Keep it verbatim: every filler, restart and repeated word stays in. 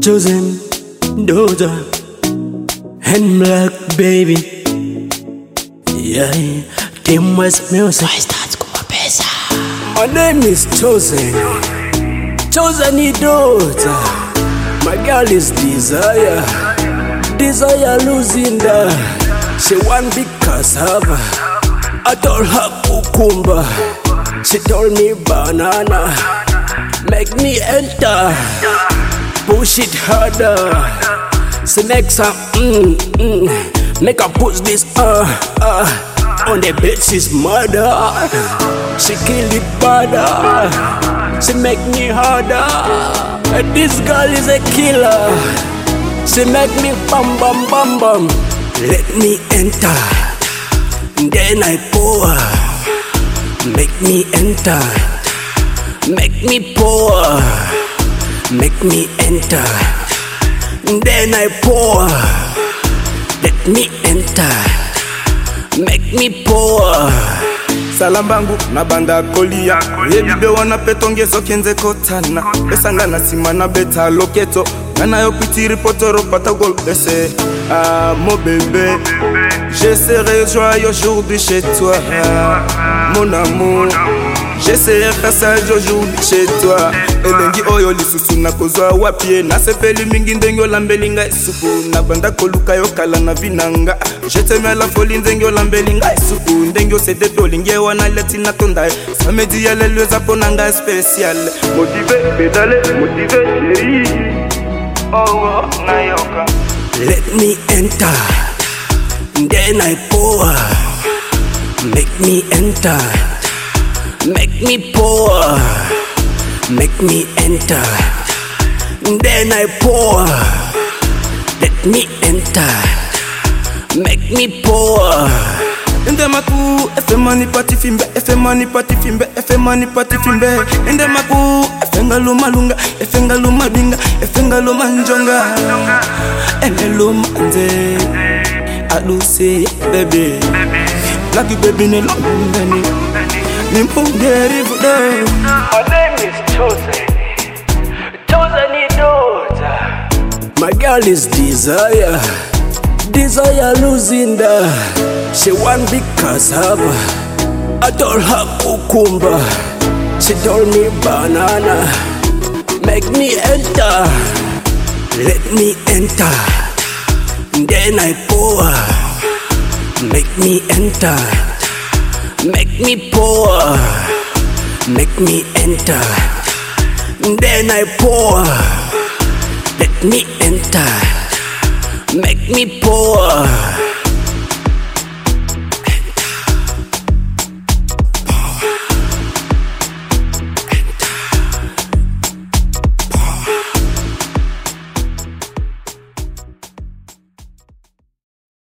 Chosen daughter and black baby. Yeah, Team West Music. My name is Chosen. Chosen daughter. My girl is Desire. Desire losing the. She want big cassava. I told her cucumber. She told me banana. Make me enter. Push it harder. She make some mm, mm. Make her push this uh, uh. On the bed she's murder. She kill it badder. She make me harder. And this girl is a killer. She make me bam bam bam bam. Let me enter. Then I pour. Make me enter. Make me pour. Make me enter. Then I pour. Let me enter. Make me pour. Salambangu na banda kolia Yebibe wana petongezo kenze kotana Besanga na sima na beta loketo Nana yo pitiri potoro patagol bese Ah mon bébé Je serai joyeux aujourd'hui chez toi Mon amour Je serai sage aujourd'hui chez toi Elengi oyo lisusu na kozwa wapie Na sepeli mingi ndengo lambelinga isupu Na banda koluka yo kala na vinanga Je t'aime la folie ndengo lambelinga isupu Ndengo se detolinge wana leti na tonda Samedi ya lelo zaponanga special Motivé, pédale, motivé chérie Oh, oh, nayoka Let me enter. Then I pour. Make me enter. Make me pour. Make me enter. Then I pour. Let me enter. Make me pour. Ende maku, efe mani pati fimbe, efe mani pati fimbe, efe mani pati fimbe. Ende maku, efe ngalo malunga, efe ngalo mabinga, efe ngalo manjonga. Ende lo manze, aluse baby. Lucky baby ne lo mungani, ni mungeri vude. My name is Chosen. Chosen daughter. My girl is Desire. Desire losing the. She want big cassava. I told her cucumber. She told me banana. Make me enter. Let me enter. Then I pour. Make me enter. Make me pour. Make me enter. Then I pour. Let me enter. Make me pour.